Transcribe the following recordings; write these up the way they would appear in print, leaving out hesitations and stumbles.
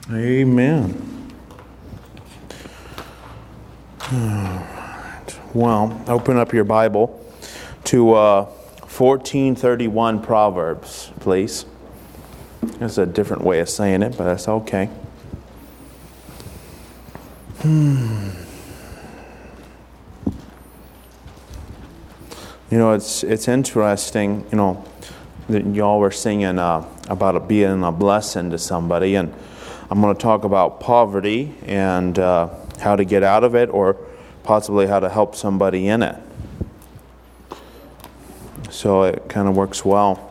Amen. All right. Well, open up your Bible to 1431 Proverbs, please. That's a different way of saying it, but that's okay. You know, it's interesting, that y'all were singing about it being a blessing to somebody, and I'm going to talk about poverty and how to get out of it, or possibly how to help somebody in it. So it kind of works well.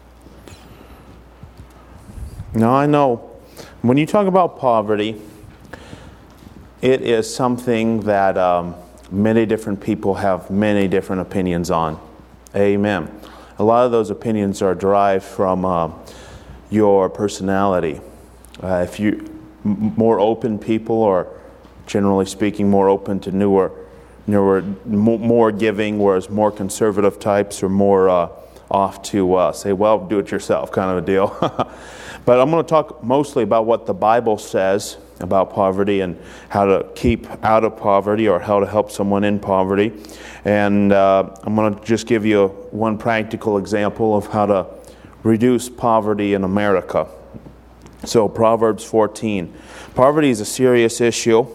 Now I know when you talk about poverty, it is something that many different people have many different opinions on. Amen. A lot of those opinions are derived from your personality. If you more open people, or generally speaking, more open to newer, more giving, whereas more conservative types are more off to say, well, do it yourself kind of a deal. But I'm going to talk mostly about what the Bible says about poverty and how to keep out of poverty, or how to help someone in poverty. And I'm going to just give you one practical example of how to reduce poverty in America. So Proverbs 14. Poverty is a serious issue.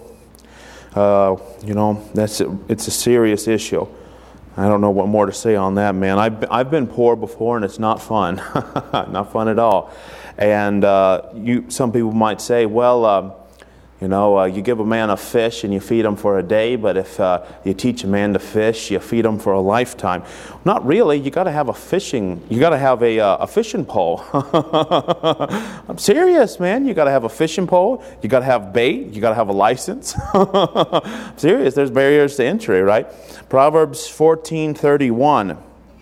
It's a serious issue. I don't know what more to say on that, man. I've been poor before, and it's not fun. Not fun at all. And some people might say, well, you give a man a fish and you feed him for a day, but if you teach a man to fish, you feed him for a lifetime. Not really. You got to have a fishing pole. I'm serious, man. You got to have a fishing pole. You got to have bait. You got to have a license. I'm serious. There's barriers to entry, right? Proverbs 14:31.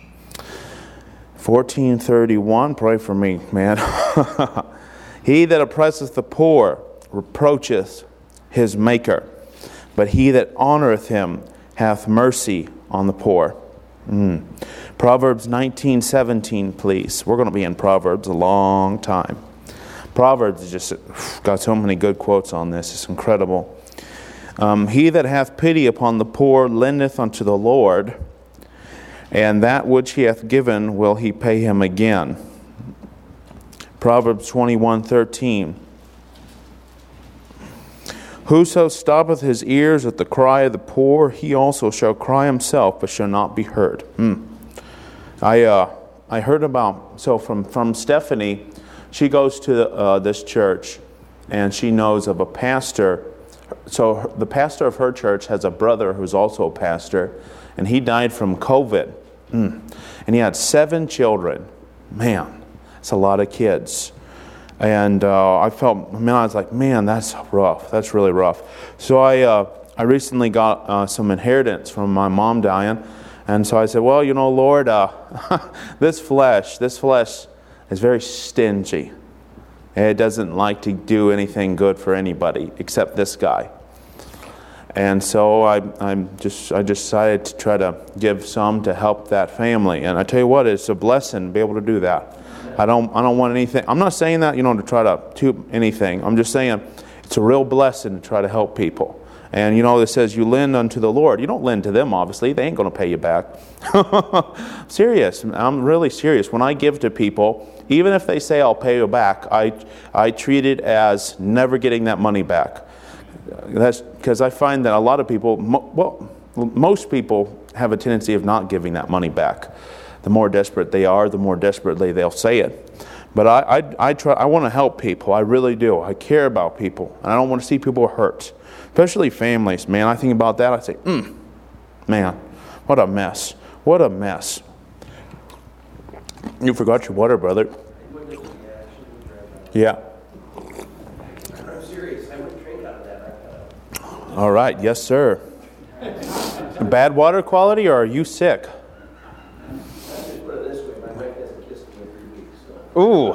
14:31. Pray for me, man. He that oppresseth the poor reproacheth his maker, but he that honoreth him hath mercy on the poor. Proverbs 19:17, please. We're going to be in Proverbs a long time. Proverbs has just got so many good quotes on this. It's incredible. He that hath pity upon the poor lendeth unto the Lord, and that which he hath given will he pay him again. Proverbs 21:13. Whoso stoppeth his ears at the cry of the poor, he also shall cry himself, but shall not be heard. I heard about, from Stephanie, she goes to this church, and she knows of a pastor. So the pastor of her church has a brother who's also a pastor, and he died from COVID. And he had 7 children. Man, that's a lot of kids. And I was like, man, that's rough. That's really rough. So I recently got some inheritance from my mom dying. And so I said, well, Lord, this flesh is very stingy. It doesn't like to do anything good for anybody except this guy. And so I decided to try to give some to help that family. And I tell you what, it's a blessing to be able to do that. I don't want anything. I'm not saying that, to try to toot anything. I'm just saying it's a real blessing to try to help people. And it says you lend unto the Lord. You don't lend to them, obviously. They ain't going to pay you back. Serious. I'm really serious. When I give to people, even if they say I'll pay you back, I treat it as never getting that money back. That's because I find that a lot of people, most people have a tendency of not giving that money back. The more desperate they are, the more desperately they'll say it. But I want to help people. I really do. I care about people. And I don't want to see people hurt. Especially families, man. I think about that. I say, man, what a mess. What a mess. You forgot your water, brother. Yeah. I'm serious. I wouldn't drink out of that. All right. Yes, sir. Bad water quality, or are you sick? Ooh.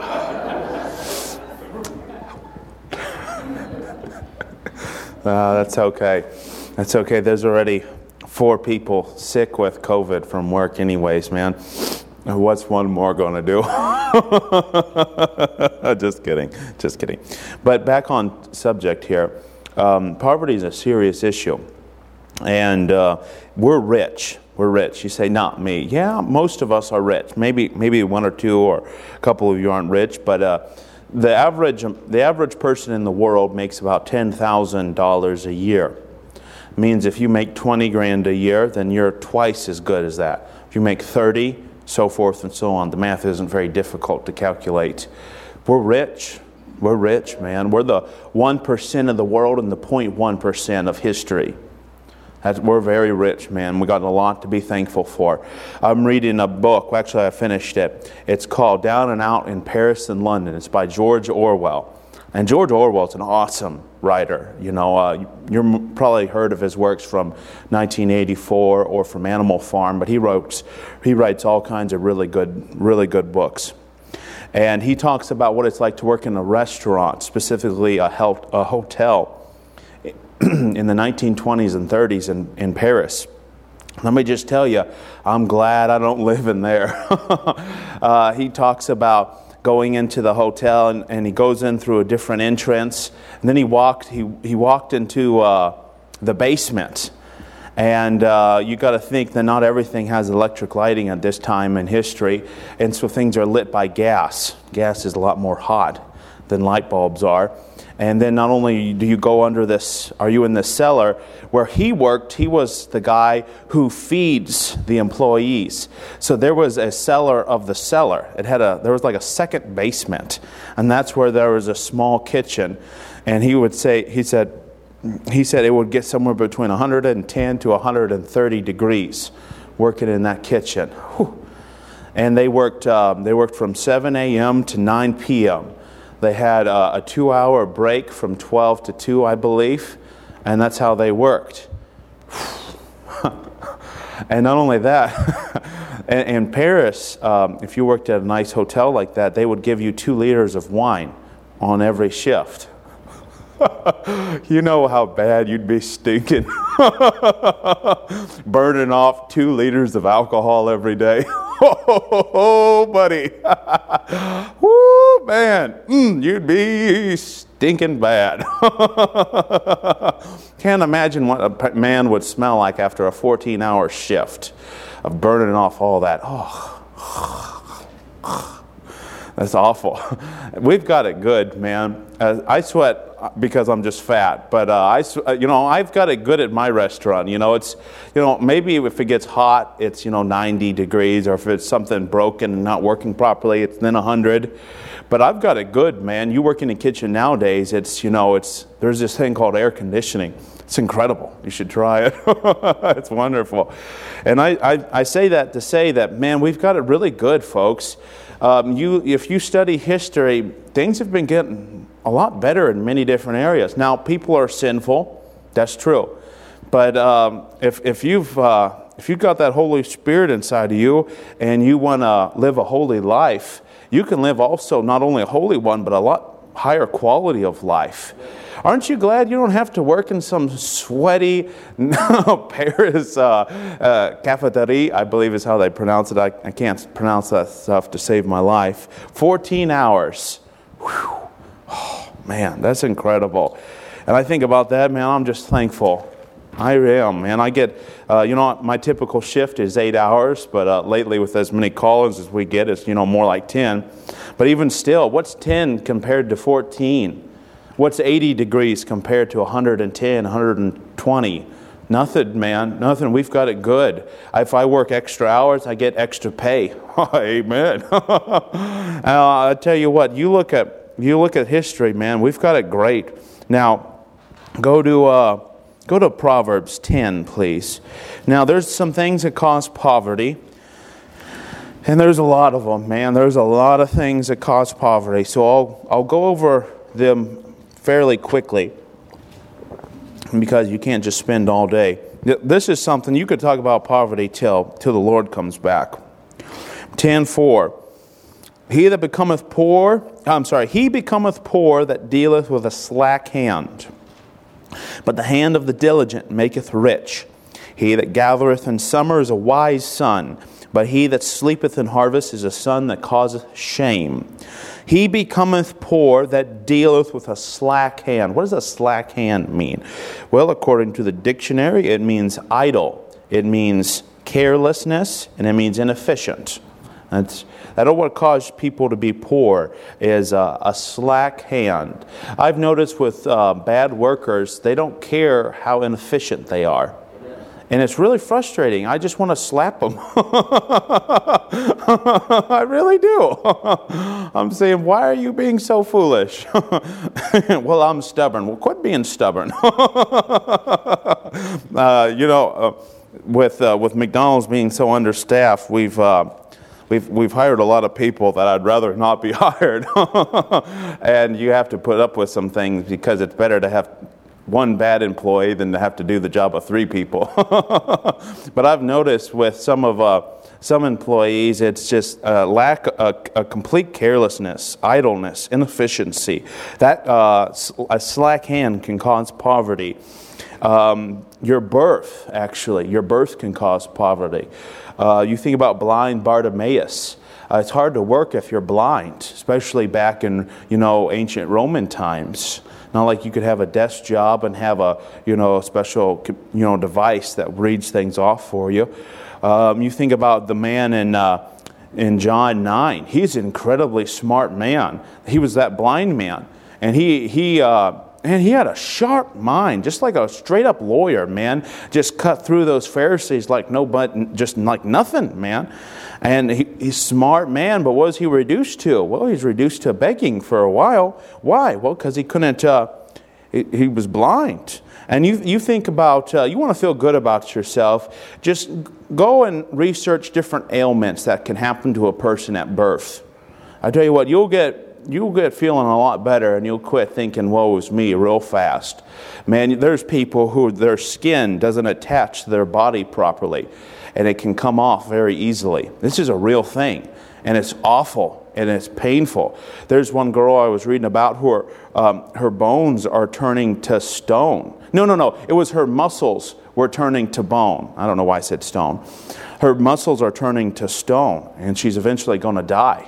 That's okay. That's okay. There's already 4 people sick with COVID from work anyways, man. What's one more going to do? Just kidding. Just kidding. But back on subject here. Poverty is a serious issue. And we're rich. We're rich. You say, not me. Yeah, most of us are rich. Maybe one or two or a couple of you aren't rich. But the average person in the world makes about $10,000 a year. Means if you make 20 grand a year, then you're twice as good as that. If you make 30, so forth and so on. The math isn't very difficult to calculate. We're rich. We're rich, man. We're the 1% of the world and the 0.1% of history. We're very rich, man. We got a lot to be thankful for. I'm reading a book. Actually, I finished it. It's called Down and Out in Paris and London. It's by George Orwell. And George Orwell's an awesome writer. You know, you've probably heard of his works from 1984 or from Animal Farm, but he writes all kinds of really good books. And he talks about what it's like to work in a restaurant, specifically a hotel, in the 1920s and 30s in Paris. Let me just tell you, I'm glad I don't live in there. He talks about going into the hotel, and he goes in through a different entrance. And then he walked into the basement. And you got to think that not everything has electric lighting at this time in history, and so things are lit by gas. Gas is a lot more hot than light bulbs are. And then not only do you go under this, are you in the cellar where he worked? He was the guy who feeds the employees. So there was a cellar of the cellar. There was like a second basement, and that's where there was a small kitchen. And he said it would get somewhere between 110 to 130 degrees working in that kitchen. Whew. And they worked from 7 a.m. to 9 p.m. They had a 2-hour break from 12 to 2, I believe, and that's how they worked. And not only that, in Paris, if you worked at a nice hotel like that, they would give you 2 liters of wine on every shift. You know how bad you'd be stinking. Burning off 2 liters of alcohol every day. Oh, buddy. Woo, man. You'd be stinking bad. Can't imagine what a man would smell like after a 14-hour shift of burning off all that. Oh. That's awful. We've got it good, man. I sweat because I'm just fat, but I've got it good at my restaurant. It's maybe if it gets hot, it's 90 degrees, or if it's something broken and not working properly, it's then 100. But I've got it good, man. You work in the kitchen nowadays, there's this thing called air conditioning. It's incredible. You should try it. It's wonderful. And I say that to say that, man, we've got it really good, folks. If you study history, things have been getting a lot better in many different areas. Now, people are sinful. That's true. But if you've got that Holy Spirit inside of you and you want to live a holy life, you can live also not only a holy one, but a lot higher quality of life. Aren't you glad you don't have to work in some sweaty Paris cafeteria, I believe is how they pronounce it. I can't pronounce that stuff to save my life. 14 hours. Whew. Oh, man, that's incredible. And I think about that, man, I'm just thankful. I am, man. I get, my typical shift is 8 hours, but lately with as many call-ins as we get, it's, more like 10. But even still, what's 10 compared to 14? What's 80 degrees compared to 110, 120? Nothing, man. Nothing. We've got it good. If I work extra hours, I get extra pay. Amen. I tell you what, you look at history, man. We've got it great. Now, go to Proverbs 10, please. Now, there's some things that cause poverty. And there's a lot of them, man. There's a lot of things that cause poverty. So I'll go over them fairly quickly, because you can't just spend all day. This is something you could talk about poverty till the Lord comes back. 10:4. He becometh poor that dealeth with a slack hand. But the hand of the diligent maketh rich. He that gathereth in summer is a wise son, but he that sleepeth in harvest is a son that causeth shame. He becometh poor that dealeth with a slack hand. What does a slack hand mean? Well, according to the dictionary, it means idle. It means carelessness, and it means inefficient. That'll what cause people to be poor is a slack hand. I've noticed with bad workers, they don't care how inefficient they are. And it's really frustrating. I just want to slap them. I really do. I'm saying, why are you being so foolish? Well, I'm stubborn. Well, quit being stubborn. With McDonald's being so understaffed, we've hired a lot of people that I'd rather not be hired. And you have to put up with some things because it's better to have one bad employee than to have to do the job of 3 people. But I've noticed with some employees, it's just a complete carelessness, idleness, inefficiency. That a slack hand can cause poverty. Your birth can cause poverty. You think about blind Bartimaeus. It's hard to work if you're blind, especially back in ancient Roman times. Not like you could have a desk job and have a special device that reads things off for you. You think about the man in John 9. He's an incredibly smart man. He was that blind man, and he had a sharp mind, just like a straight up lawyer, man. Just cut through those Pharisees like just like nothing, man. And he's a smart man, but what was he reduced to? Well, he's reduced to begging for a while. Why? Well, because he couldn't, he was blind. And you think about, you want to feel good about yourself, just go and research different ailments that can happen to a person at birth. I tell you what, you'll get feeling a lot better, and you'll quit thinking, woe is me, real fast. Man, there's people who their skin doesn't attach to their body properly, and it can come off very easily. This is a real thing, and it's awful, and it's painful. There's one girl I was reading about who her bones are turning to stone. No. It was her muscles were turning to bone. I don't know why I said stone. Her muscles are turning to stone, and she's eventually going to die.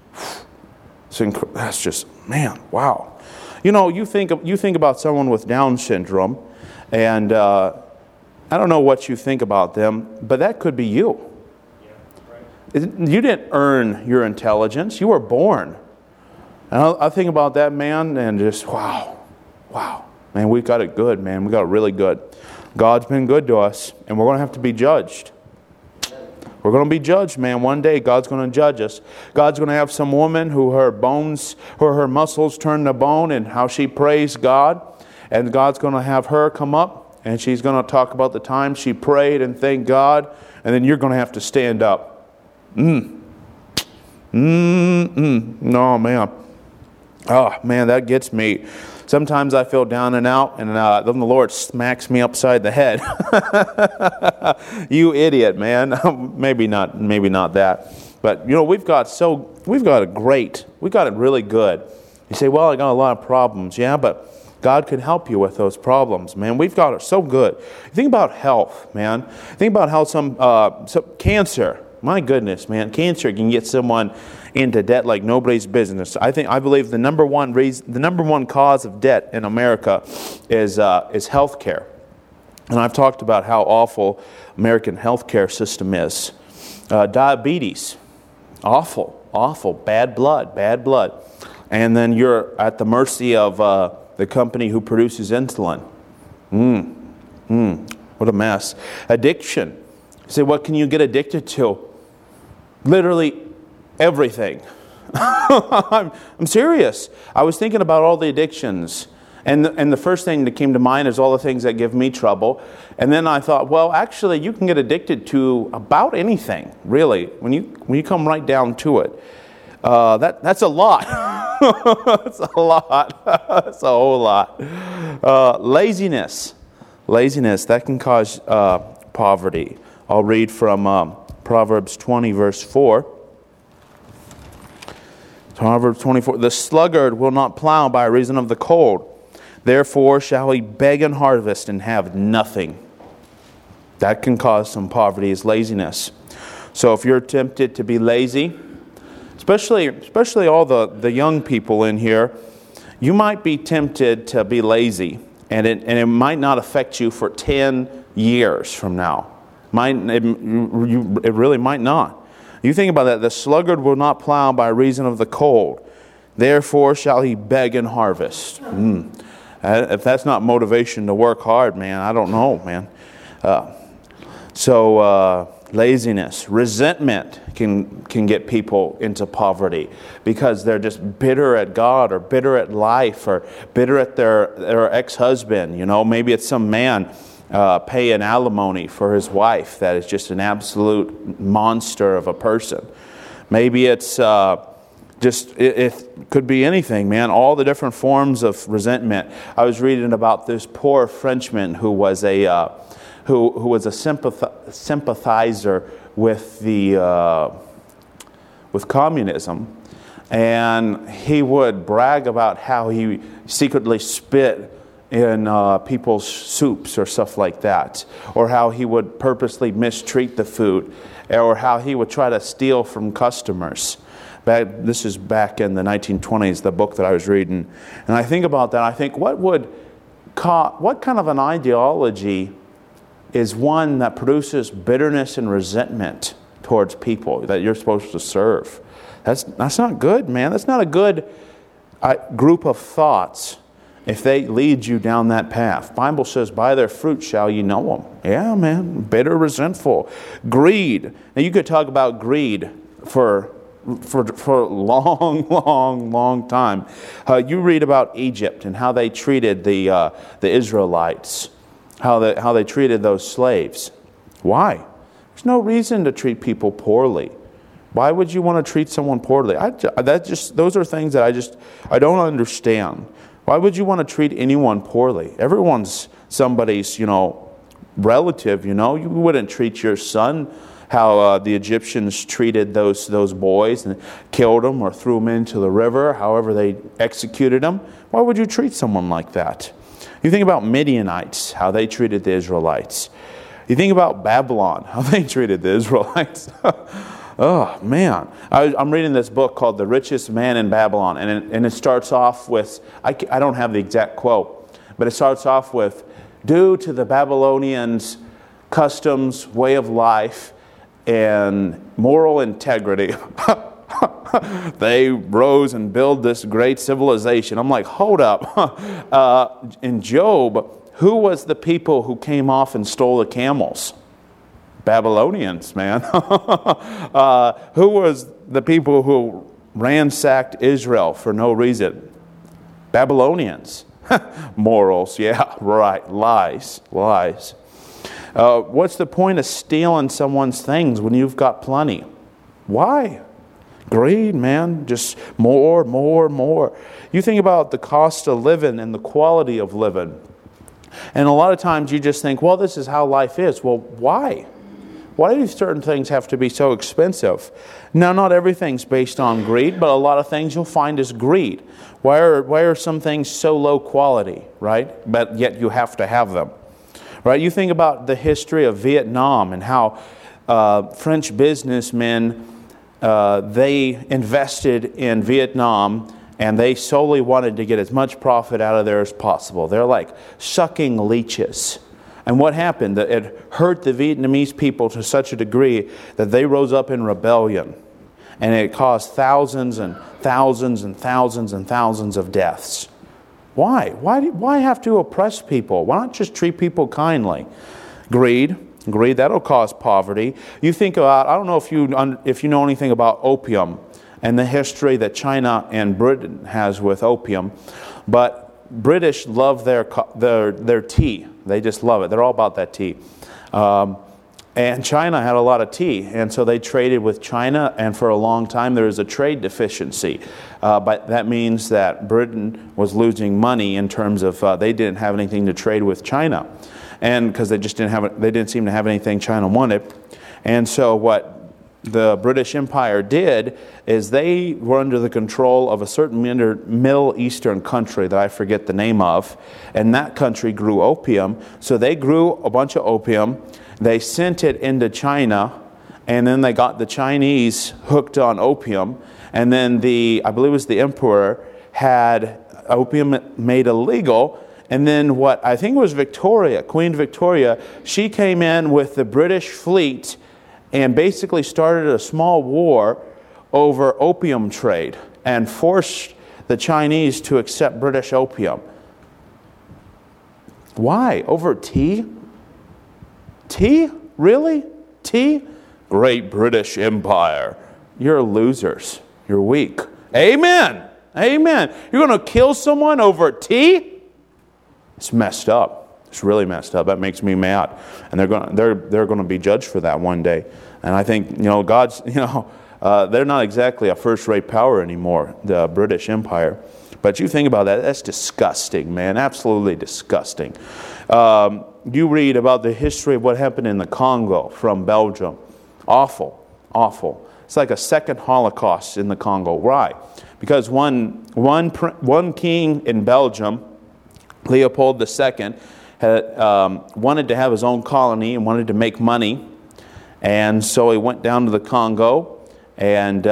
That's just, man, wow. You think about someone with Down syndrome, and I don't know what you think about them, but that could be you. Yeah, right. You didn't earn your intelligence. You were born. And I think about that man and just, wow. Man, we got it good, man. We got it really good. God's been good to us, and we're going to have to be judged. We're going to be judged, man. One day, God's going to judge us. God's going to have some woman who her muscles turn to bone and how she praised God. And God's going to have her come up, and she's going to talk about the time she prayed and thanked God. And then you're going to have to stand up. No, man. Oh, man, that gets me. Sometimes I feel down and out, and then the Lord smacks me upside the head. You idiot, man. Maybe not that. But we've got it really good. You say, well, I got a lot of problems. Yeah, but God can help you with those problems, man. We've got it so good. Think about health, man. Think about how some cancer. My goodness, man, cancer can get someone into debt like nobody's business. I believe the number one cause of debt in America is health care. And I've talked about how awful American healthcare system is. Diabetes, awful, bad blood. And then you're at the mercy of the company who produces insulin. What a mess. Addiction. You say, what can you get addicted to? Literally everything. I'm serious. I was thinking about all the addictions. And the first thing that came to mind is all the things that give me trouble. And then I thought, well, actually, you can get addicted to about anything, really, when you come right down to it. That's a lot. That's a lot. That's a whole lot. Laziness, that can cause poverty. I'll read from Proverbs 20, verse 4. Proverbs 24, the sluggard will not plow by reason of the cold. Therefore shall he beg and harvest and have nothing. That can cause some poverty, is laziness. So if you're tempted to be lazy, especially all the young people in here, you might be tempted to be lazy, and it might not affect you for 10 years from now. It really might not. You think about that. The sluggard will not plow by reason of the cold. Therefore shall he beg and harvest. If that's not motivation to work hard, man, I don't know, man. Laziness, resentment can get people into poverty because they're just bitter at God or bitter at life or bitter at their ex-husband. You know, maybe it's some man paying alimony for his wife that is just an absolute monster of a person. Maybe it's it could be anything, man. All the different forms of resentment. I was reading about this poor Frenchman who was a sympathizer with with communism, and he would brag about how he secretly spit in people's soups or stuff like that, or how he would purposely mistreat the food, or how he would try to steal from customers. This is back in the 1920s, the book that I was reading, and I think about that. I think what kind of an ideology is one that produces bitterness and resentment towards people that you're supposed to serve? That's not good, man. That's not a good group of thoughts if they lead you down that path. Bible says, by their fruit shall you know them. Yeah, man. Bitter, resentful. Greed. Now you could talk about greed for a long time. You read about Egypt and how they treated the Israelites. How they treated those slaves. Why? There's no reason to treat people poorly. Why would you want to treat someone poorly? Those are things that I don't understand. Why would you want to treat anyone poorly? Everyone's somebody's, relative, You wouldn't treat your son how the Egyptians treated those boys and killed them or threw them into the river, however they executed them. Why would you treat someone like that? You think about Midianites, how they treated the Israelites. You think about Babylon, how they treated the Israelites. Oh, man. I'm reading this book called The Richest Man in Babylon, and it starts off with, I don't have the exact quote, but it starts off with, due to the Babylonians' customs, way of life, and moral integrity, they rose and built this great civilization. I'm like, hold up. In Job, who was the people who came off and stole the camels? Babylonians, man. Who was the people who ransacked Israel for no reason? Babylonians. Morals, yeah, right. Lies. What's the point of stealing someone's things when you've got plenty? Why? Greed, man. Just more. You think about the cost of living and the quality of living. And a lot of times you just think, well, this is how life is. Well, why? Why do certain things have to be so expensive? Now, not everything's based on greed, but a lot of things you'll find is greed. Why are some things so low quality, right? But yet you have to have them. Right? You think about the history of Vietnam and how French businessmen they invested in Vietnam, and they solely wanted to get as much profit out of there as possible. They're like sucking leeches. And what happened? It hurt the Vietnamese people to such a degree that they rose up in rebellion. And it caused thousands and thousands and thousands and thousands of deaths. Why? Why have to oppress people? Why not just treat people kindly? Greed, that'll cause poverty. You think about, I don't know if you know anything about opium and the history that China and Britain has with opium, but British love their tea. They just love it. They're all about that tea. And China had a lot of tea, and so they traded with China, and for a long time there was a trade deficiency. But that means that Britain was losing money in terms of they didn't have anything to trade with China, and because they didn't seem to have anything China wanted. And so what the British Empire did is they were under the control of a certain Middle Eastern country that I forget the name of, and that country grew opium. So they grew a bunch of opium. They sent it into China, and then they got the Chinese hooked on opium, and then I believe it was the emperor, had opium made illegal. And then what I think it was Victoria, Queen Victoria, she came in with the British fleet and basically started a small war over opium trade and forced the Chinese to accept British opium. Why? Over tea? Tea? Really? Tea? Great British Empire. You're losers. You're weak. Amen. Amen. You're going to kill someone over tea? It's messed up. It's really messed up. That makes me mad. And they're going to be judged for that one day. And I think, God's, they're not exactly a first-rate power anymore, the British Empire. But you think about that, that's disgusting, man. Absolutely disgusting. You read about the history of what happened in the Congo from Belgium. Awful, awful. It's like a second Holocaust in the Congo. Why? Because one king in Belgium, Leopold II, had wanted to have his own colony and wanted to make money. And so he went down to the Congo and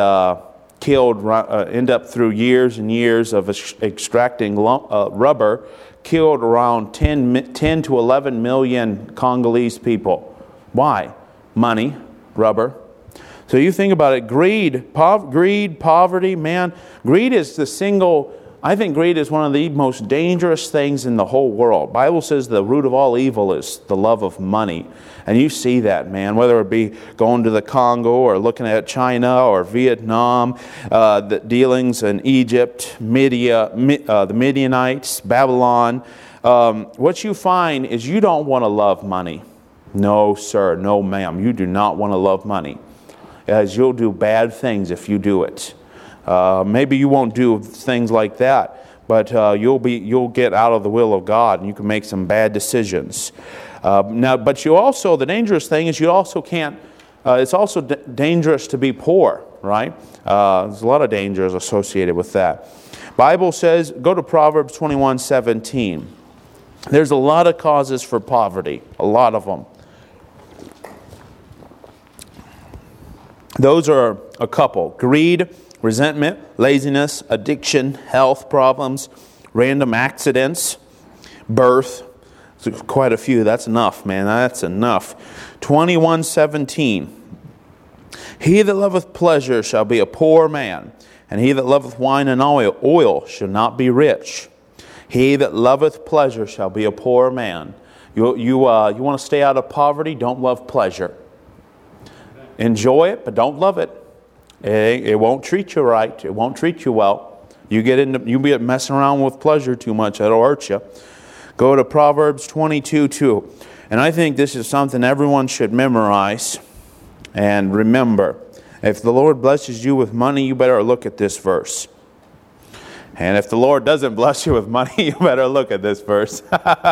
ended up through years and years of extracting rubber, killed around 10 to 11 million Congolese people. Why? Money, rubber. So you think about it, greed, poverty, man. Greed is I think greed is one of the most dangerous things in the whole world. Bible says the root of all evil is the love of money. And you see that, man, whether it be going to the Congo or looking at China or Vietnam, the dealings in Egypt, the Midianites, Babylon. What you find is you don't want to love money. No, sir, no, ma'am. You do not want to love money, as you'll do bad things if you do it. Maybe you won't do things like that, but you'll get out of the will of God, and you can make some bad decisions. But the dangerous thing is you also can't. It's also dangerous to be poor, right? There's a lot of dangers associated with that. Bible says, go to Proverbs 21:17. There's a lot of causes for poverty, a lot of them. Those are a couple: greed, resentment, laziness, addiction, health problems, random accidents, birth. So quite a few. That's enough, man. That's enough. 21:17. He that loveth pleasure shall be a poor man, and he that loveth wine and oil shall not be rich. He that loveth pleasure shall be a poor man. You want to stay out of poverty? Don't love pleasure. Enjoy it, but don't love it. It won't treat you right. It won't treat you well. You be messing around with pleasure too much. That'll hurt you. Go to Proverbs 22:2. And I think this is something everyone should memorize and remember. If the Lord blesses you with money, you better look at this verse. And if the Lord doesn't bless you with money, you better look at this verse.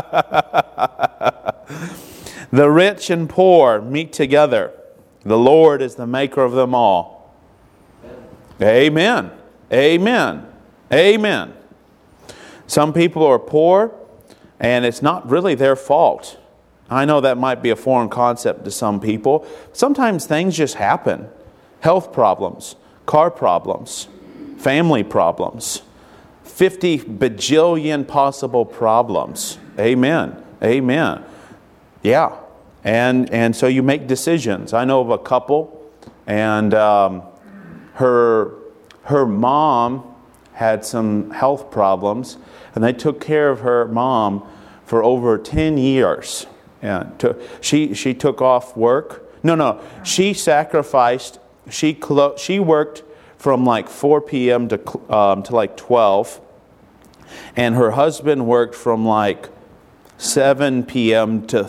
The rich and poor meet together. The Lord is the maker of them all. Amen. Amen. Amen. Some people are poor, and it's not really their fault. I know that might be a foreign concept to some people. Sometimes things just happen. Health problems, car problems, family problems, 50 bajillion possible problems. Amen. Amen. Yeah. And so you make decisions. I know of a couple, and her mom had some health problems, and they took care of her mom for over 10 years. And she took off work. No. She sacrificed. She worked from like 4 p.m. to like 12, and her husband worked from like 7 a.m. to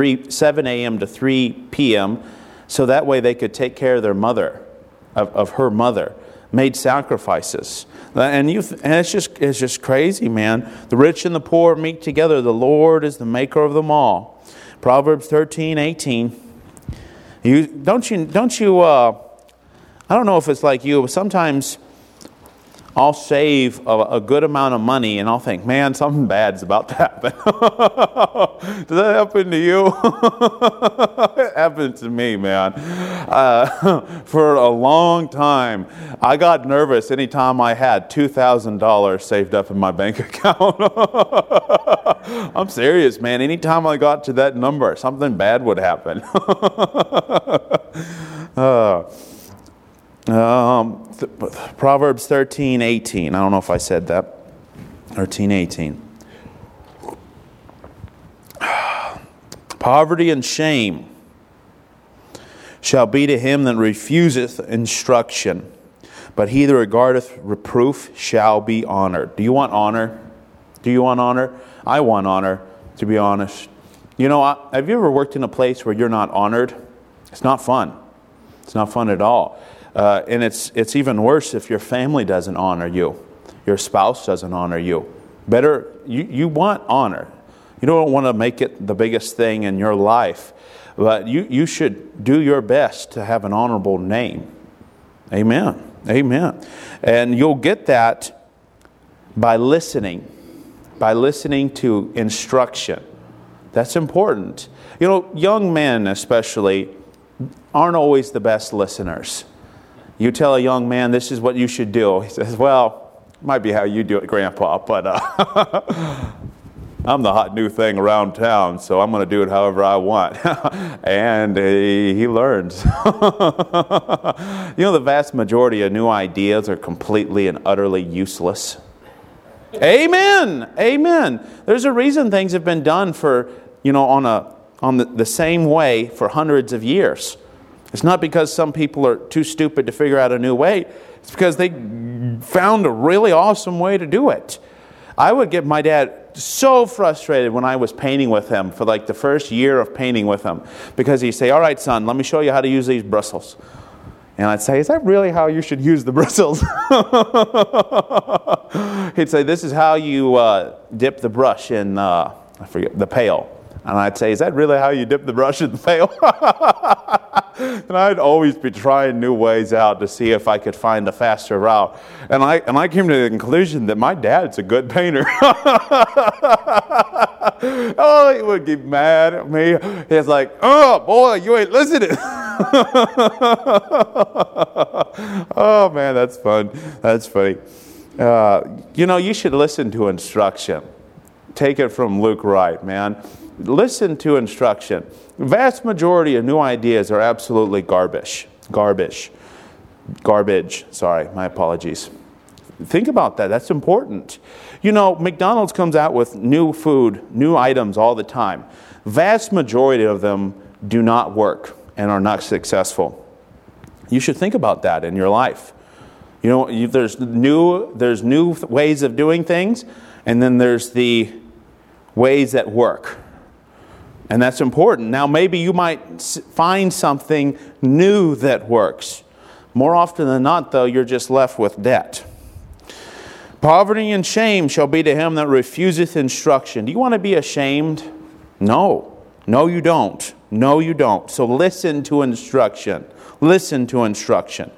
3 p.m. so that way they could take care of their mother, of her mother. Made sacrifices, and it's just crazy, man. The rich and the poor meet together. The Lord is the maker of them all. Proverbs 13:18. Don't you? I don't know if it's like you, but sometimes I'll save a good amount of money, and I'll think, man, something bad's about to happen. Does that happen to you? It happened to me, man. For a long time, I got nervous anytime I had $2,000 saved up in my bank account. I'm serious, man. Anytime I got to that number, something bad would happen. Proverbs 13:18. I don't know if I said that. 13:18. Poverty and shame shall be to him that refuseth instruction, but he that regardeth reproof shall be honored. Do you want honor? Do you want honor? I want honor, to be honest. You know, have you ever worked in a place where you're not honored? It's not fun. It's not fun at all. And it's even worse if your family doesn't honor you. Your spouse doesn't honor you. Better, you want honor. You don't want to make it the biggest thing in your life. But you should do your best to have an honorable name. Amen. Amen. And you'll get that by listening. By listening to instruction. That's important. You know, young men especially aren't always the best listeners. You tell a young man, this is what you should do. He says, well, it might be how you do it, Grandpa, but I'm the hot new thing around town, so I'm going to do it however I want. And he learns. You know, the vast majority of new ideas are completely and utterly useless. Amen. Amen. There's a reason things have been done for, you know, on the same way for hundreds of years. It's not because some people are too stupid to figure out a new way. It's because they found a really awesome way to do it. I would get my dad so frustrated when I was painting with him for like the first year of painting with him, because he'd say, all right, son, let me show you how to use these bristles. And I'd say, is that really how you should use the bristles? He'd say, this is how you dip the brush in, I forget, the pail. And I'd say, is that really how you dip the brush in the pail? And I'd always be trying new ways out to see if I could find a faster route. And I came to the conclusion that my dad's a good painter. Oh, he would get mad at me. He's like, oh, boy, you ain't listening. Oh, man, that's fun. That's funny. You know, you should listen to instruction. Take it from Luke Wright, man. Listen to instruction. The vast majority of new ideas are absolutely garbage. Garbage. Sorry, my apologies. Think about that. That's important. You know, McDonald's comes out with new food, new items all the time. Vast majority of them do not work and are not successful. You should think about that in your life. You know, there's new ways of doing things, and then there's the ways that work. And that's important. Now, maybe you might find something new that works. More often than not, though, you're just left with debt. Poverty and shame shall be to him that refuseth instruction. Do you want to be ashamed? No. No, you don't. No, you don't. So listen to instruction. Listen to instruction.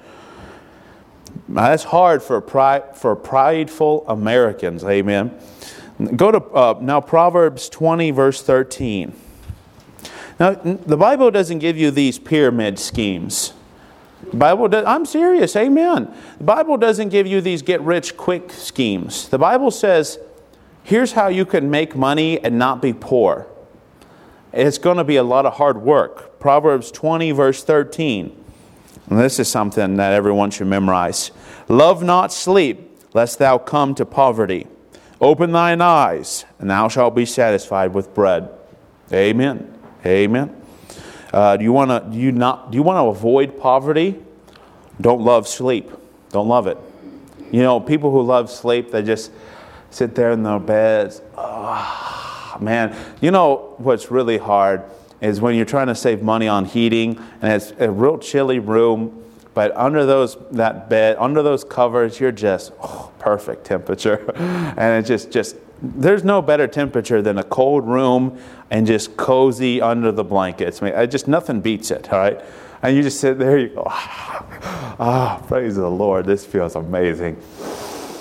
Now, that's hard for prideful Americans. Amen. Go to now Proverbs 20, verse 13. Now, the Bible doesn't give you these pyramid schemes. The Bible does, I'm serious, amen. The Bible doesn't give you these get-rich-quick schemes. The Bible says, here's how you can make money and not be poor. It's going to be a lot of hard work. Proverbs 20, verse 13. And this is something that everyone should memorize. Love not sleep, lest thou come to poverty. Open thine eyes, and thou shalt be satisfied with bread. Amen. Amen. Do you want to avoid poverty? Don't love sleep. Don't love it. You know, people who love sleep, they just sit there in their beds. Oh, man. You know what's really hard is when you're trying to save money on heating, and it's a real chilly room, but under that bed, under those covers, you're just perfect temperature. And it's just there's no better temperature than a cold room and just cozy under the blankets. I mean, just nothing beats it, all right? And you just sit there, you go, praise the Lord, this feels amazing.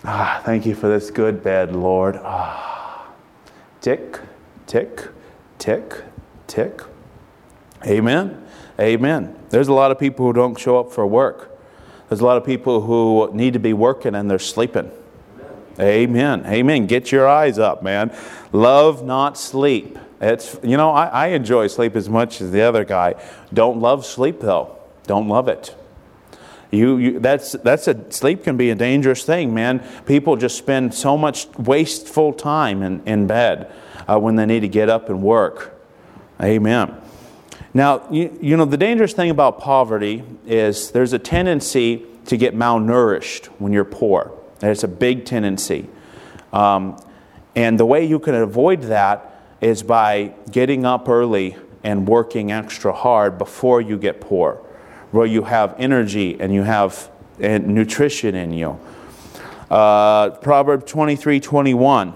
Thank you for this good bed, Lord. Tick, tick, tick, tick. Amen. Amen. There's a lot of people who don't show up for work. There's a lot of people who need to be working and they're sleeping. Amen. Amen. Get your eyes up, man. Love, not sleep. I enjoy sleep as much as the other guy. Don't love sleep though. Don't love it. Sleep can be a dangerous thing, man. People just spend so much wasteful time in bed when they need to get up and work. Amen. Now, the dangerous thing about poverty is there's a tendency to get malnourished when you're poor. It's a big tendency. And the way you can avoid that is by getting up early and working extra hard before you get poor, where you have energy and you have nutrition in you. Proverbs 23:21.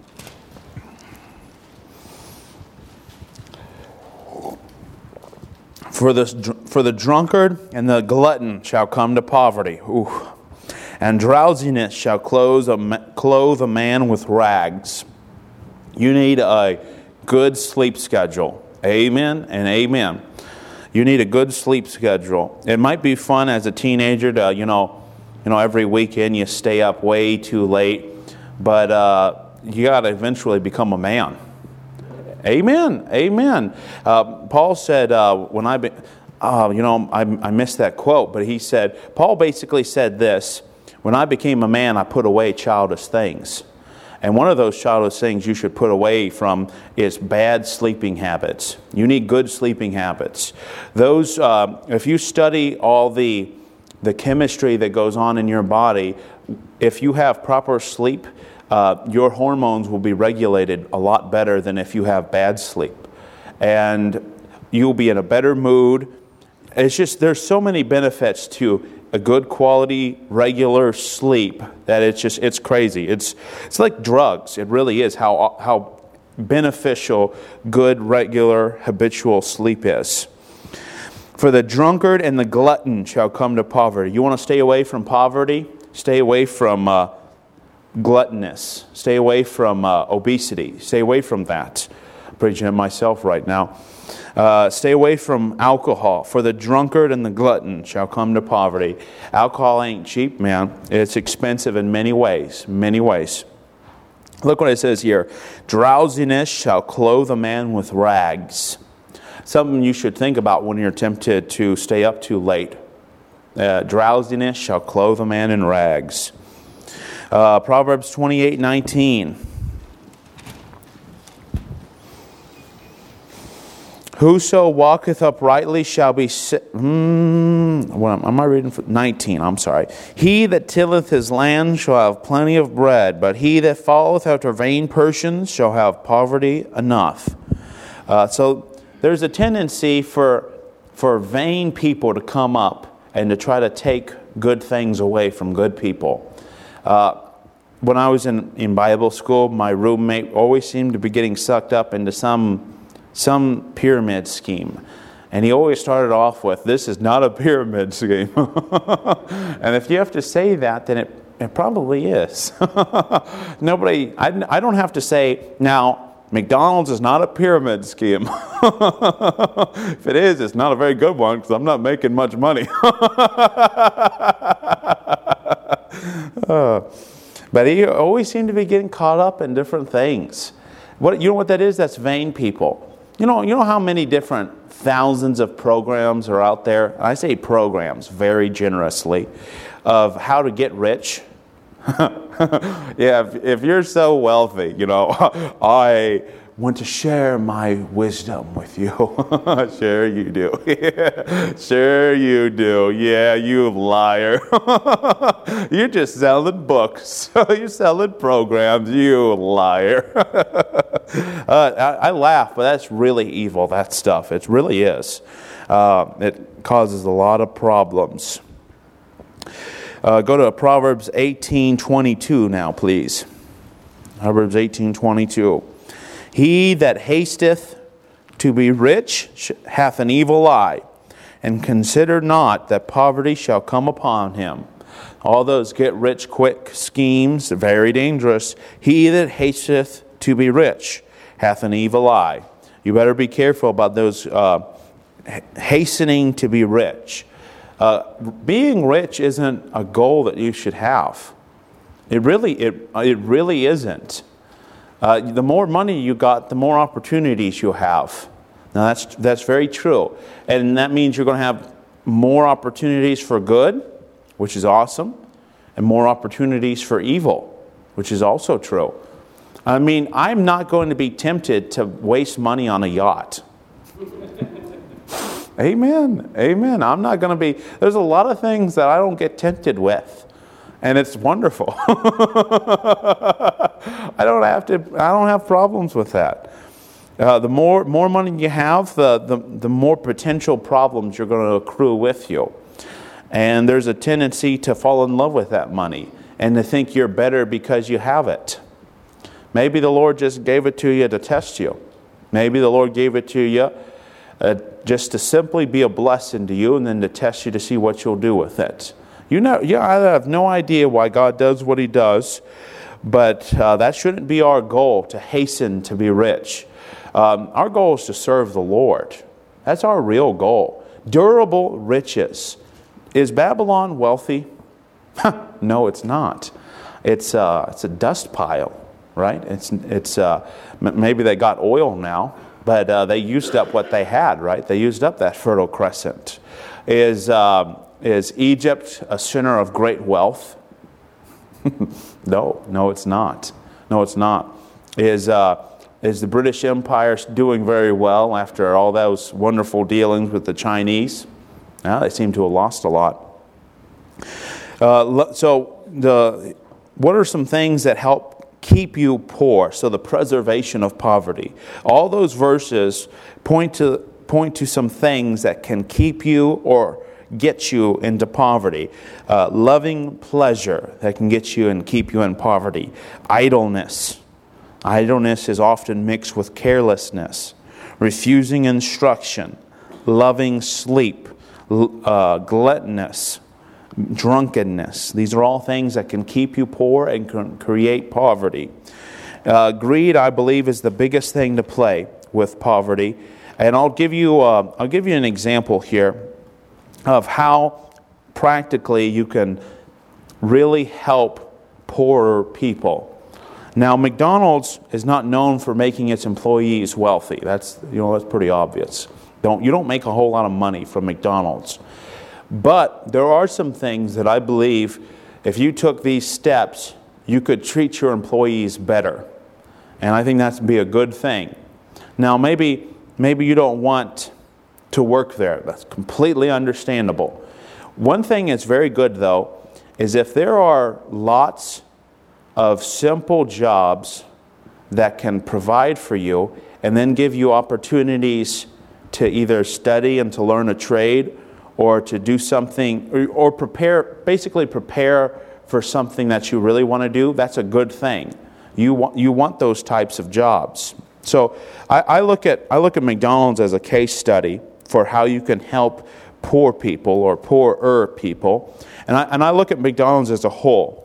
For the drunkard and the glutton shall come to poverty, and drowsiness shall clothe a man with rags. You need a good sleep schedule. Amen and amen. You need a good sleep schedule. It might be fun as a teenager to, every weekend you stay up way too late, but you got to eventually become a man. Amen. Amen. Paul said, I missed that quote, but he said, Paul basically said this: when I became a man, I put away childish things. And one of those childish things you should put away from is bad sleeping habits. You need good sleeping habits. Those, if you study all the chemistry that goes on in your body, if you have proper sleep, your hormones will be regulated a lot better than if you have bad sleep. And you'll be in a better mood. There's so many benefits to a good quality, regular sleep that it's crazy. It's like drugs. It really is how beneficial good, regular, habitual sleep is. For the drunkard and the glutton shall come to poverty. You want to stay away from poverty? Stay away from gluttonous. Stay away from obesity. Stay away from that. I'm preaching at myself right now. Stay away from alcohol. For the drunkard and the glutton shall come to poverty. Alcohol ain't cheap, man. It's expensive in many ways. Many ways. Look what it says here. Drowsiness shall clothe a man with rags. Something you should think about when you're tempted to stay up too late. Drowsiness shall clothe a man in rags. Proverbs 28:19. Whoso walketh uprightly shall be... What am I reading? 19, I'm sorry. He that tilleth his land shall have plenty of bread, but he that falleth after vain persons shall have poverty enough. So there's a tendency for vain people to come up and to try to take good things away from good people. When I was in Bible school, my roommate always seemed to be getting sucked up into some pyramid scheme. And he always started off with, this is not a pyramid scheme. And if you have to say that, then it probably is. I don't have to say, now, McDonald's is not a pyramid scheme. If it is, it's not a very good one because I'm not making much money. But he always seemed to be getting caught up in different things. You know what that is? That's vain people. You know how many different thousands of programs are out there? I say programs very generously of how to get rich. Yeah, if you're so wealthy, I want to share my wisdom with you. Sure you do. Sure you do. Yeah, you liar. You're just selling books. You're selling programs. You liar. I laugh, but that's really evil, that stuff. It really is. It causes a lot of problems. Go to Proverbs 18:22 now, please. Proverbs 18:22. He that hasteth to be rich hath an evil eye, and consider not that poverty shall come upon him. All those get-rich-quick schemes are very dangerous. He that hateth to be rich hath an evil eye. You better be careful about those hastening to be rich. Being rich isn't a goal that you should have. It really isn't. The more money you got, the more opportunities you'll have. Now that's very true. And that means you're going to have more opportunities for good, which is awesome, and more opportunities for evil, which is also true. I mean, I'm not going to be tempted to waste money on a yacht. Amen. Amen. I'm not going to be. There's a lot of things that I don't get tempted with. And it's wonderful. I don't have problems with that. The more money you have, the more potential problems you're going to accrue with you. And there's a tendency to fall in love with that money and to think you're better because you have it. Maybe the Lord just gave it to you to test you. Maybe the Lord gave it to you just to simply be a blessing to you and then to test you to see what you'll do with it. I have no idea why God does what He does, but that shouldn't be our goal, to hasten to be rich. Our goal is to serve the Lord. That's our real goal. Durable riches. Is Babylon wealthy? No, it's not. It's a dust pile, right? It's maybe they got oil now, but they used up what they had, right? They used up that Fertile Crescent. Is Egypt a center of great wealth? No, it's not. No, it's not. Is the British Empire doing very well after all those wonderful dealings with the Chinese? Well, they seem to have lost a lot. What are some things that help keep you poor? So the preservation of poverty. All those verses point to some things that can keep you or get you into poverty. Loving pleasure that can get you and keep you in poverty. Idleness. Idleness is often mixed with carelessness. Refusing instruction. Loving sleep. Gluttonous. Drunkenness. These are all things that can keep you poor and can create poverty. Greed, I believe, is the biggest thing to play with poverty. And I'll give you an example here of how practically you can really help poorer people. Now, McDonald's is not known for making its employees wealthy. That's pretty obvious. You don't make a whole lot of money from McDonald's. But there are some things that I believe if you took these steps, you could treat your employees better. And I think that'd be a good thing. Now, maybe you don't want to work there. That's completely understandable. One thing that's very good, though, is if there are lots of simple jobs that can provide for you and then give you opportunities to either study and to learn a trade or to do something or prepare for something that you really want to do, that's a good thing. You want those types of jobs. So I look at McDonald's as a case study for how you can help poor people or poorer people. And I look at McDonald's as a whole.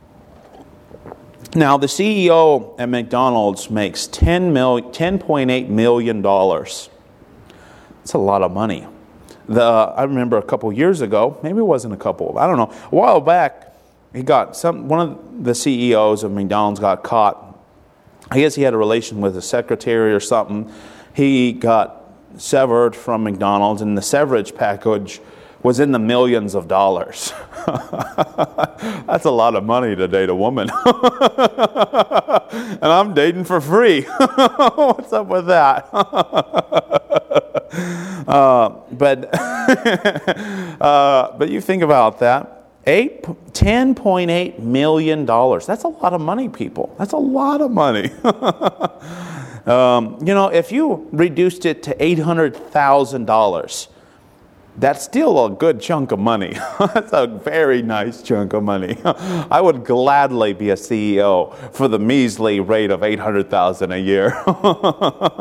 Now, the CEO at McDonald's makes $10.8 million. That's a lot of money. I remember a couple years ago, maybe it wasn't a couple, I don't know, a while back, one of the CEOs of McDonald's got caught. I guess he had a relation with a secretary or something. He got severed from McDonald's, and the severance package was in the millions of dollars. That's a lot of money to date a woman. And I'm dating for free. What's up with that? But you think about that. $10.8 million. That's a lot of money, people. That's a lot of money. If you reduced it to $800,000, that's still a good chunk of money. That's a very nice chunk of money. I would gladly be a CEO for the measly rate of $800,000 a year.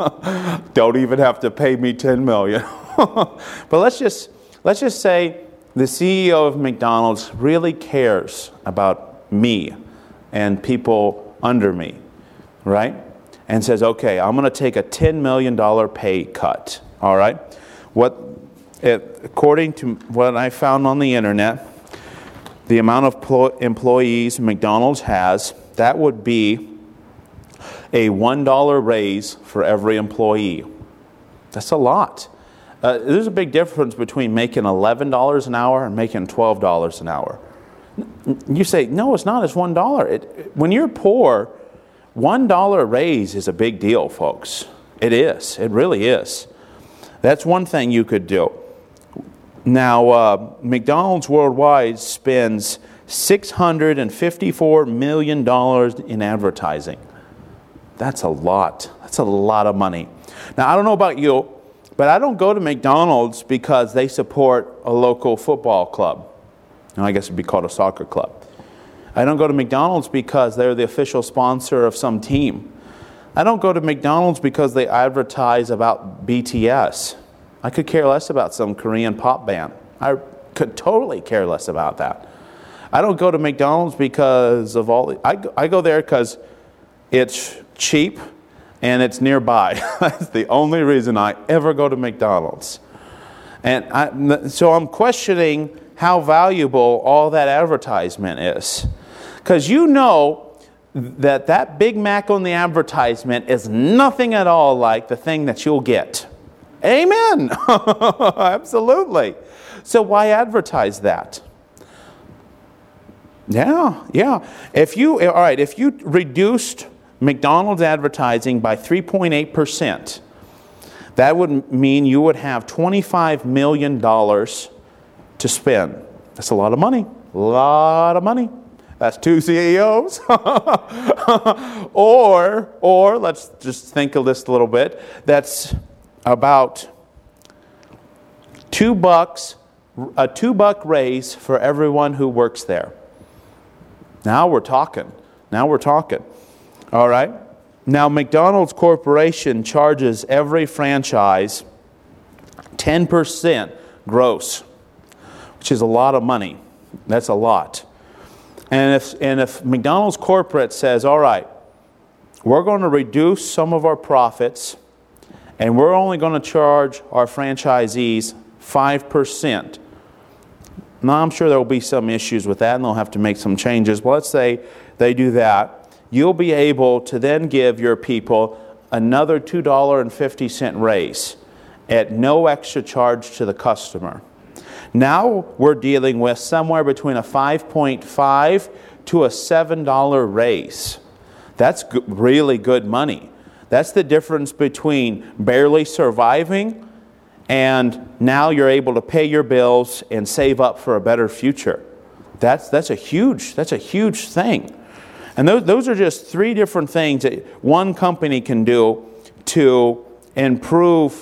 Don't even have to pay me $10 million. But let's just say the CEO of McDonald's really cares about me and people under me, right? And says, okay, I'm going to take a $10 million pay cut, all right? According to what I found on the internet, the amount of employees McDonald's has, that would be a $1 raise for every employee. That's a lot. There's a big difference between making $11 an hour and making $12 an hour. You say, no, it's not. It's $1. When you're poor, $1 raise is a big deal, folks. It is. It really is. That's one thing you could do. Now, McDonald's worldwide spends $654 million in advertising. That's a lot. That's a lot of money. Now, I don't know about you, but I don't go to McDonald's because they support a local football club. I guess it would be called a soccer club. I don't go to McDonald's because they're the official sponsor of some team. I don't go to McDonald's because they advertise about BTS. I could care less about some Korean pop band. I could totally care less about that. I don't go to McDonald's because of I go there because it's cheap and it's nearby. That's the only reason I ever go to McDonald's. And so I'm questioning how valuable all that advertisement is. Because you know that Big Mac on the advertisement is nothing at all like the thing that you'll get. Amen. Absolutely. So why advertise that? Yeah. If you reduced McDonald's advertising by 3.8%, that would mean you would have $25 million to spend. That's a lot of money. A lot of money. That's 2 CEOs. or let's just think of this a little bit. That's about $2, a $2 raise for everyone who works there. Now we're talking. All right. Now McDonald's Corporation charges every franchise 10% gross, which is a lot of money. That's a lot. And if McDonald's corporate says, all right, we're going to reduce some of our profits and we're only going to charge our franchisees 5%. Now, I'm sure there will be some issues with that and they'll have to make some changes. But let's say they do that. You'll be able to then give your people another $2.50 raise at no extra charge to the customer. Now we're dealing with somewhere between a $5.5 to a $7 raise. That's really good money. That's the difference between barely surviving and now you're able to pay your bills and save up for a better future. That's a huge thing. And those are just 3 different things that one company can do to improve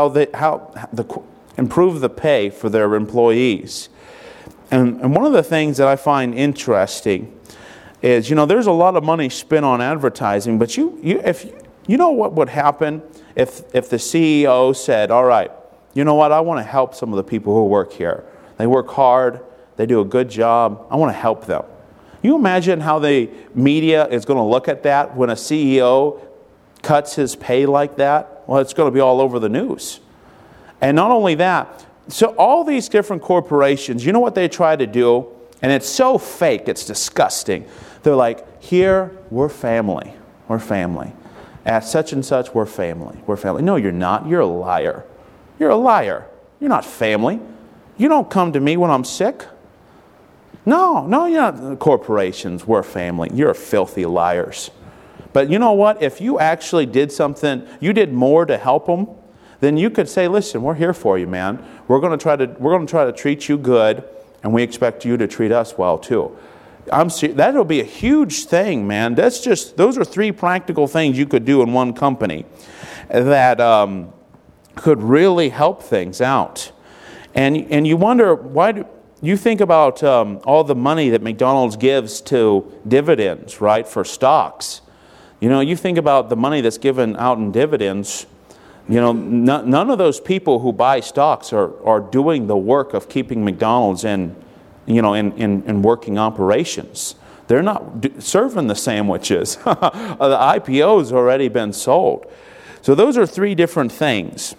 improve the pay for their employees. And one of the things that I find interesting is, there's a lot of money spent on advertising, but if you know what would happen if the CEO said, all right, you know what, I want to help some of the people who work here. They work hard, they do a good job, I want to help them. You imagine how the media is going to look at that when a CEO cuts his pay like that? Well, it's going to be all over the news. And not only that, so all these different corporations, you know what they try to do? And it's so fake, it's disgusting. They're like, here, we're family. We're family. At such and such, we're family. We're family. No, you're not. You're a liar. You're a liar. You're not family. You don't come to me when I'm sick. No, you're not. Corporations, we're family. You're filthy liars. But you know what? If you actually did something, you did more to help them, then you could say, listen, we're here for you, man. We're going to try to treat you good, and we expect you to treat us well too. That'll be a huge thing, man. Those are 3 practical things you could do in one company that could really help things out. And you wonder, why you think about all the money that McDonald's gives to dividends, right, for stocks. You think about the money that's given out in dividends. None of those people who buy stocks are doing the work of keeping McDonald's in working operations. They're not serving the sandwiches. The IPO's already been sold. So those are three different things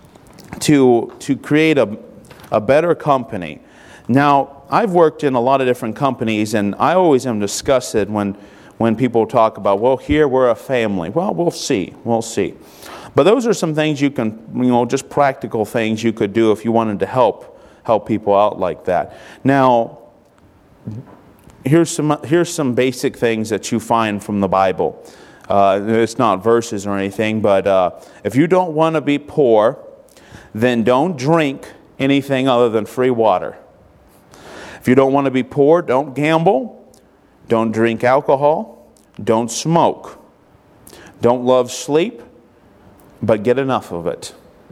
to create a better company. Now, I've worked in a lot of different companies, and I always am disgusted when people talk about, well, here we're a family. Well, we'll see. But those are some things you can, just practical things you could do if you wanted to help people out like that. Now, here's some basic things that you find from the Bible. It's not verses or anything, but if you don't want to be poor, then don't drink anything other than free water. If you don't want to be poor, don't gamble, don't drink alcohol, don't smoke, don't love sleep, but get enough of it.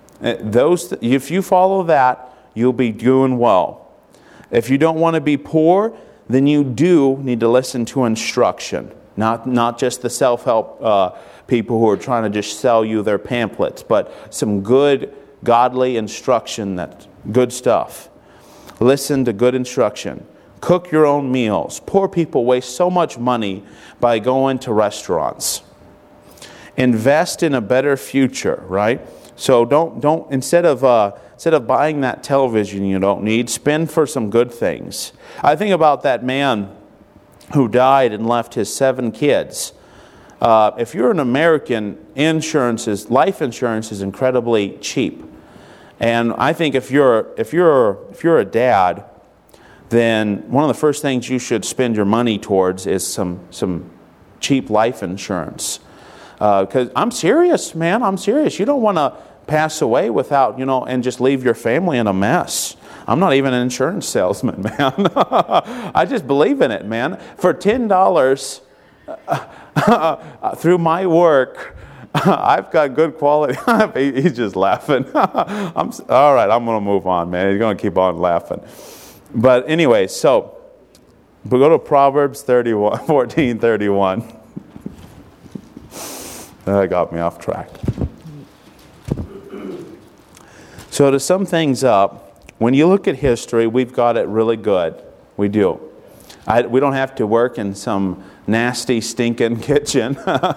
If you follow that, you'll be doing well. If you don't want to be poor, then you do need to listen to instruction. Not just the self-help people who are trying to just sell you their pamphlets, but some good, godly instruction, that's good stuff. Listen to good instruction. Cook your own meals. Poor people waste so much money by going to restaurants. Invest in a better future, right? So don't instead of buying that television you don't need, spend for some good things. I think about that man who died and left his 7 kids. If you're an American, life insurance is incredibly cheap. And I think if you're a dad, then one of the first things you should spend your money towards is some cheap life insurance. Because I'm serious, man. I'm serious. You don't want to pass away without, and just leave your family in a mess. I'm not even an insurance salesman, man. I just believe in it, man. For $10 through my work, I've got good quality. He's just laughing. All right, I'm going to move on, man. He's going to keep on laughing. But anyway, so we go to Proverbs 14:31. That got me off track. So to sum things up, when you look at history, we've got it really good. We do. We don't have to work in some nasty, stinking kitchen.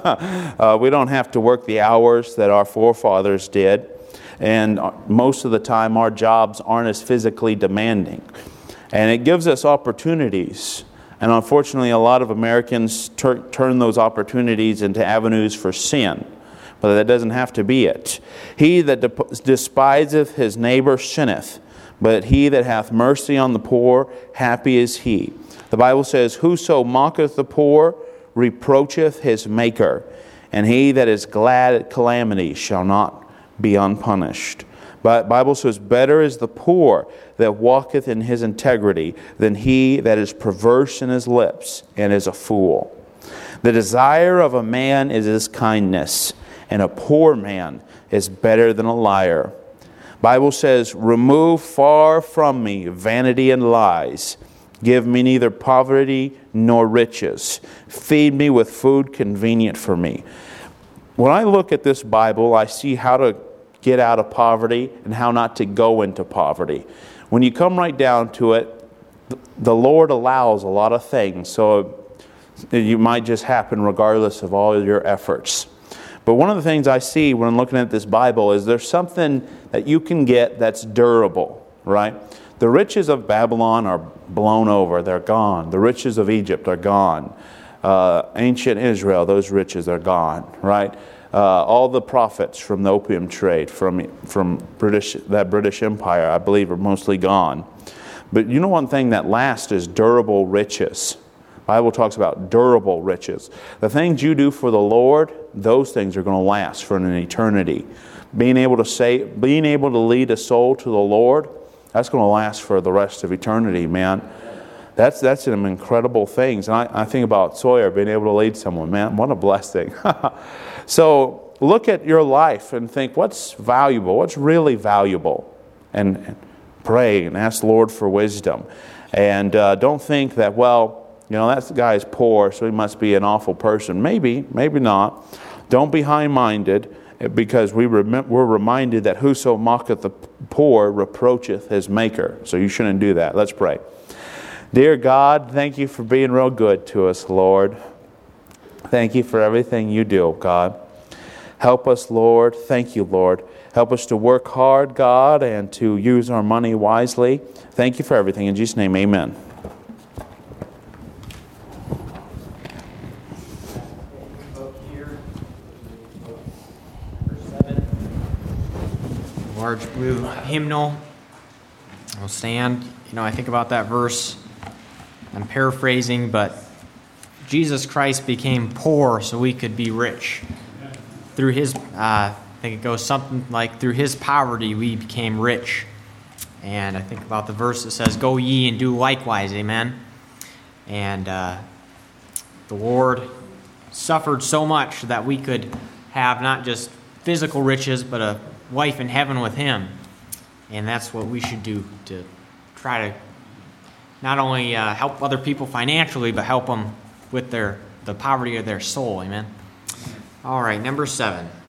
We don't have to work the hours that our forefathers did. And most of the time, our jobs aren't as physically demanding. And it gives us opportunities. And unfortunately, a lot of Americans turn those opportunities into avenues for sin. But that doesn't have to be it. He that despiseth his neighbor sinneth, but he that hath mercy on the poor, happy is he. The Bible says, whoso mocketh the poor reproacheth his Maker, and he that is glad at calamity shall not be unpunished. But the Bible says, better is the poor that walketh in his integrity than he that is perverse in his lips and is a fool. The desire of a man is his kindness, and a poor man is better than a liar. The Bible says, remove far from me vanity and lies. Give me neither poverty nor riches. Feed me with food convenient for me. When I look at this Bible, I see how to get out of poverty and how not to go into poverty. When you come right down to it, the Lord allows a lot of things, so it might just happen regardless of all your efforts. But one of the things I see when looking at this Bible is there's something that you can get that's durable, right? The riches of Babylon are blown over. They're gone. The riches of Egypt are gone. Ancient Israel, those riches are gone, right? All the profits from the opium trade, from that British Empire, I believe, are mostly gone. But you know one thing that lasts is durable riches. The Bible talks about durable riches. The things you do for the Lord, those things are going to last for an eternity. Being able to lead a soul to the Lord, that's going to last for the rest of eternity, man. That's some incredible things. And I think about Sawyer being able to lead someone, man, what a blessing. So look at your life and think, what's valuable? What's really valuable? And pray and ask the Lord for wisdom. And don't think that, well, that guy's poor, so he must be an awful person. Maybe not. Don't be high-minded, because we're reminded that whoso mocketh the poor reproacheth his maker. So you shouldn't do that. Let's pray. Dear God, thank you for being real good to us, Lord. Thank you for everything you do, God. Help us, Lord. Thank you, Lord. Help us to work hard, God, and to use our money wisely. Thank you for everything. In Jesus' name, amen. Large blue hymnal. I'll stand. I think about that verse. I'm paraphrasing, but Jesus Christ became poor so we could be rich. Through his, I think it goes something like, through his poverty we became rich. And I think about the verse that says, "Go ye and do likewise," amen. And the Lord suffered so much that we could have not just physical riches, but a wife in heaven with him. And that's what we should do, to try to not only help other people financially, but help them with the poverty of their soul. Amen. All right, number 7.